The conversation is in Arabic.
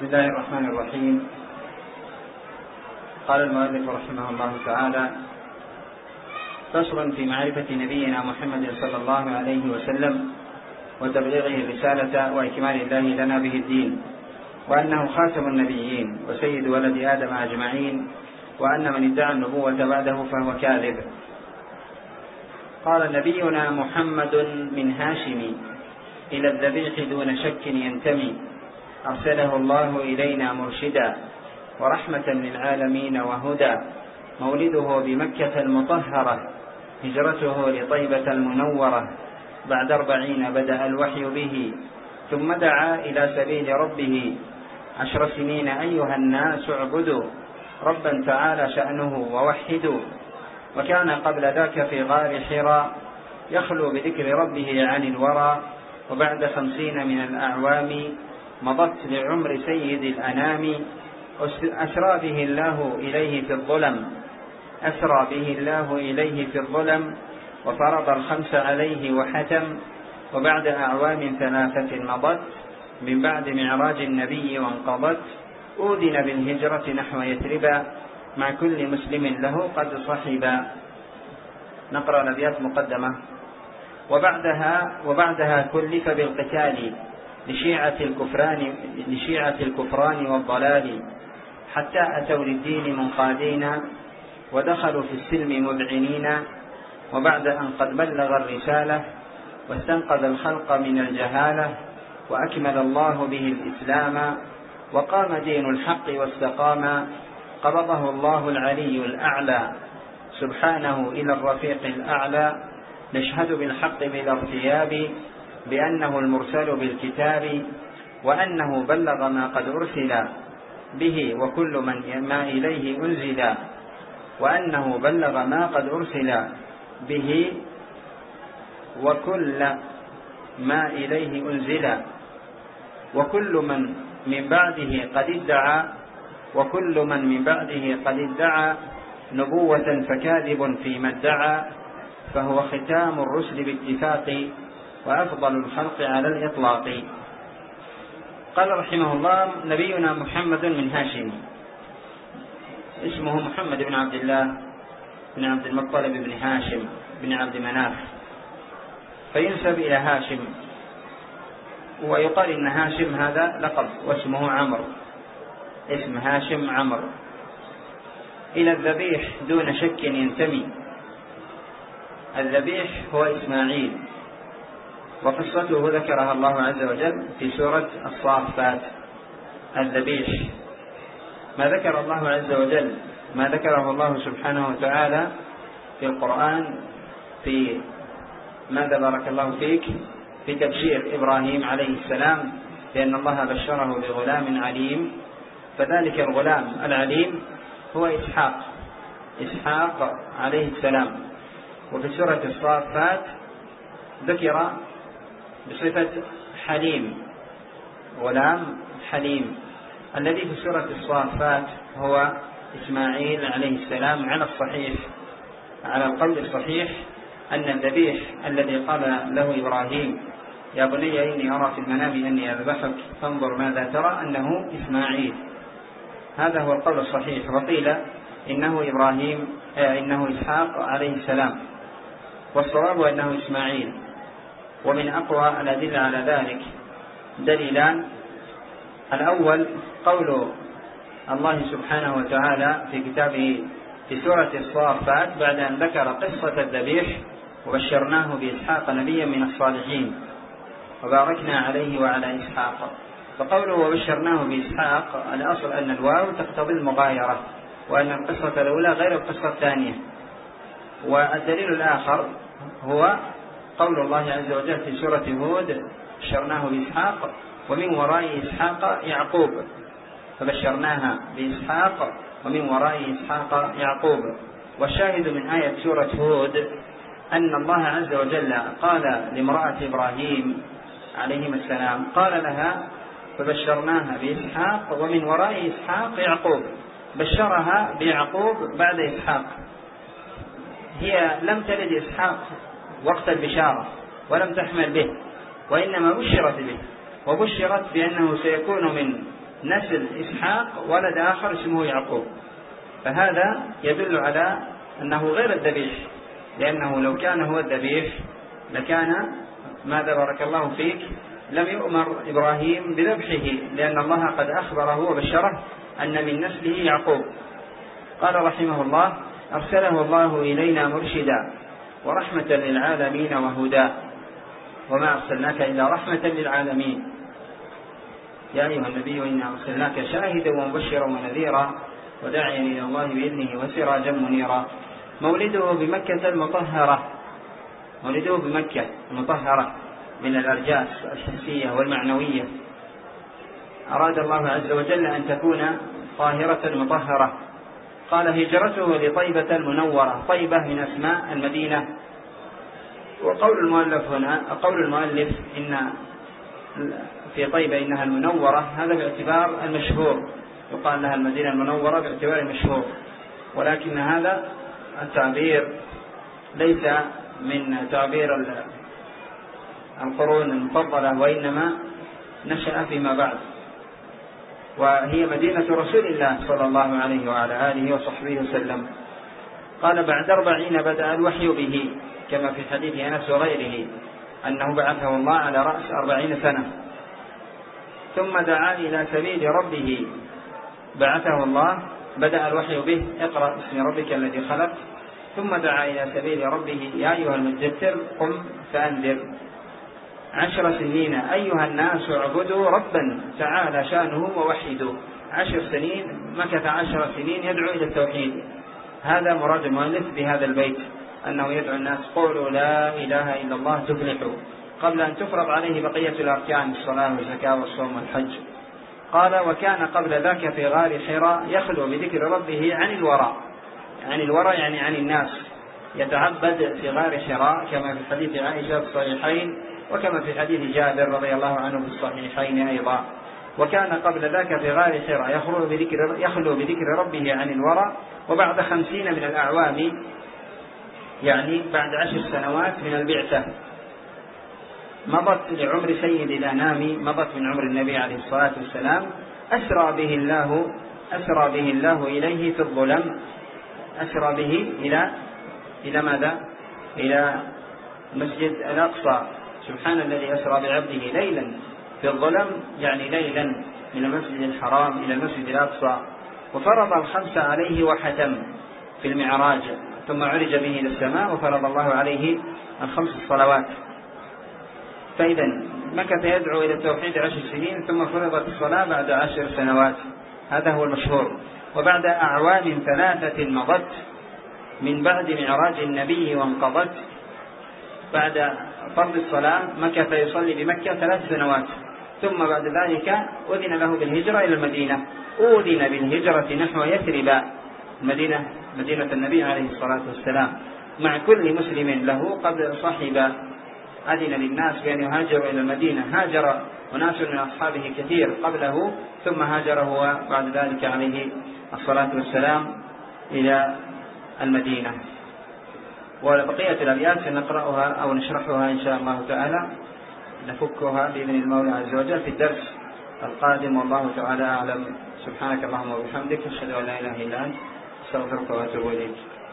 بسم الله الرحمن الرحيم. قال المؤلف رحمه الله تعالى: فصل في معرفة نبينا محمد صلى الله عليه وسلم وتبليغه الرسالة وإكمال الله لنا به الدين، وأنه خاتم النبيين وسيد ولد آدم أجمعين، وأن من ادعى النبوة بعده فهو كاذب. قال: نبينا محمد من هاشم إلى الذبيح دون شك ينتمي، أرسله الله إلينا مرشدا ورحمة للعالمين وهدى، مولده بمكة المطهرة، هجرته لطيبة المنورة، بعد 40 بدأ الوحي به، ثم دعا إلى سبيل ربه 10 سنين أيها الناس اعبدوا ربا تعالى شأنه ووحدوا. وكان قبل ذاك في غار حراء يخلو بذكر ربه عن الورى، وبعد 50 من الأعوام مضت لعمر سيد الأنام، أسرى به الله إليه في الظلم وفرض 5 عليه وحتم، وبعد أعوام 3 مضت من بعد معراج النبي وانقضت، أذن بالهجرة نحو يثربا مع كل مسلم له قد صحبا. نقرأ الأبيات مقدمة. وبعدها كلف بالقتال لشيعة الكفران والضلال، حتى أتوا للدين منقادين ودخلوا في السلم مذعنين، وبعد أن قد بلغ الرسالة واستنقذ الخلق من الجهالة، وأكمل الله به الإسلام وقام دين الحق واستقام، قبضه الله العلي الأعلى سبحانه إلى الرفيق الأعلى، نشهد بالحق بلا ارتياب بأنه المرسل بالكتاب، وأنه بلغ ما قد أرسل به وكل ما إليه أنزل، وأنه بلغ ما قد أرسل به وكل ما إليه أنزل، وكل من من بعده قد ادعى نبوة فكاذب فيما ادعى، فهو ختام الرسل باتفاق وأفضل الخلق على الإطلاق. قال رحمه الله: نبينا محمد من هاشم، اسمه محمد بن عبد الله بن عبد المطلب بن هاشم بن عبد مناف، فينسب إلى هاشم، ويقال إن هاشم هذا لقب واسمه عمرو، اسم هاشم عمرو. إلى الذبيح دون شك ينتمي. الذبيح هو إسماعيل، وقصته ذكرها الله عز وجل في سورة الصافات. الذبيح ما ذكره الله سبحانه وتعالى في القرآن في ماذا بارك الله فيك في تبشير إبراهيم عليه السلام، لأن الله بشره بغلام عليم، فذلك الغلام العليم هو إسحاق عليه السلام. وفي سورة الصافات ذكر بصفة حليم، غلام حليم. الذي في سورة الصافات هو إسماعيل عليه السلام على القول الصحيح أن الذبيح الذي قال له إبراهيم: يا بني إني أرى في المنام أني أذبحك فانظر ماذا ترى، أنه إسماعيل. هذا هو القول الصحيح. وقيل إنه إسحاق عليه السلام، والصواب أنه إسماعيل. ومن أقوى الأدلة على ذلك دليلان: الأول قول الله سبحانه وتعالى في كتابه في سورة الصافات بعد أن ذكر قصة الذبيح: وبشرناه بإسحاق نبيا من الصالحين وباركنا عليه وعلى إسحاق. فقوله وبشرناه بإسحاق الأصل أن الواو تقتضي المغايرة، وأن القصة الأولى غير القصة الثانية. والدليل الآخر هو قول الله عز وجل في سورة هود: بشرناه بإسحاق ومن وراء إسحاق يعقوب، فبشرناها بإسحاق ومن وراء إسحاق يعقوب. والشاهد من آية سورة هود أن الله عز وجل قال لامرأة إبراهيم عليهما السلام، قال لها: فبشرناها بإسحاق ومن وراء إسحاق يعقوب. بشرها بيعقوب بعد إسحاق. هي لم تلد إسحاق وقت البشارة ولم تحمل به، وإنما بشرت به، وبشرت بأنه سيكون من نسل إسحاق ولد آخر اسمه يعقوب، فهذا يدل على أنه غير الذبيح، لأنه لو كان هو الذبيح لكان ماذا بارك الله فيك لم يؤمر إبراهيم بذبحه، لأن الله قد أخبره وبشره أن من نسله يعقوب. قال رحمه الله: أرسله الله إلينا مرشدا ورحمة للعالمين وهدى، وما أرسلناك إلا رحمة للعالمين. يا أيها النبي إنا أرسلناك شاهدا ومبشرا ونذيرا وداعيا إلى الله بإذنه وسراجا منيرا. مولده بمكة المطهرة، مولده بمكة المطهرة من الأرجاس الحسية والمعنوية، أراد الله عز وجل أن تكون طاهرة مطهرة. قال: هجرته لطيبة المنورة، طيبة من أسماء المدينة. وقول المؤلف هنا، قول المؤلف إن في طيبة إنها المنورة، هذا باعتبار المشهور، يقال لها المدينة المنورة باعتبار المشهور، ولكن هذا التعبير ليس من تعبير القرون المفضلة، وإنما نشأ فيما بعد، وهي مدينة رسول الله صلى الله عليه وعلى آله وصحبه وسلم. قال: بعد 40 بدأ الوحي به، كما في حديث أنس وغيره أنه بعثه الله على رأس 40 سنة. ثم دعا إلى سبيل ربه، بعثه الله بدأ الوحي به: اقرأ باسم ربك الذي خلق. ثم دعا إلى سبيل ربه: يا أيها المدثر قم فأنذر. 10 سنين أيها الناس اعبدوا ربا تعالى شأنه ووحدوا. 10 سنين مكث، 10 سنين يدعو إلى التوحيد. هذا مراد المؤلف بهذا البيت، أنه يدعو الناس: قولوا لا إله إلا الله تفلحوا، قبل أن تفرض عليه بقية الأركان: الصلاة والزكاة والصوم والحج. قال: وكان قبل ذاك في غار حراء يخلو بذكر ربه عن الورى. عن الورى يعني عن الناس، يتعبد في غار حراء، كما في حديث عائشة في الصحيحين، وكما في حديث جابر رضي الله عنه في الصحيحين أيضا. وكان قبل ذاك في غار حراء يخلو بذكر ربه عن الورى. وبعد 50 من الأعوام، يعني بعد 10 سنوات من البعثة، مضت لعمر سيد الأنام، مضت من عمر النبي عليه الصلاة والسلام، أسرى به الله إليه في الظلم. أسرى به إلى ماذا؟ إلى مسجد الأقصى. سبحان الذي أسرى بعبده ليلا في الظلم، يعني ليلا من المسجد الحرام إلى المسجد الأقصى. وفرض الخمس عليه وحتم في المعراج، ثم عرج به إلى السماء وفرض الله عليه 5 صلوات. فإذا مكث يدعو إلى التوحيد 10 سنين، ثم فرضت الصلاة بعد 10 سنوات. هذا هو المشهور. وبعد أعوام 3 مضت من بعد معراج النبي وانقضت، بعد فرض الصلاة مكث يصلي بمكة 3 سنوات، ثم بعد ذلك أذن له بالهجرة إلى المدينة. أذن بالهجرة نحو يثرب، مدينة النبي عليه الصلاة والسلام، مع كل مسلم له قد صحب. أذن للناس بأن يهاجروا إلى المدينة. هاجر وناس من أصحابه كثير قبله، ثم هاجر هو بعد ذلك عليه الصلاة والسلام إلى المدينة. وبقية الأبيات نقرأها أو نشرحها إن شاء الله تعالى، نفكها بإذن المولى عز وجل في الدرس القادم، والله تعالى أعلم. سبحانك اللهم وبحمدك، أشهد أن لا إله إلا أنت، أستغفرك وأتوب إليك.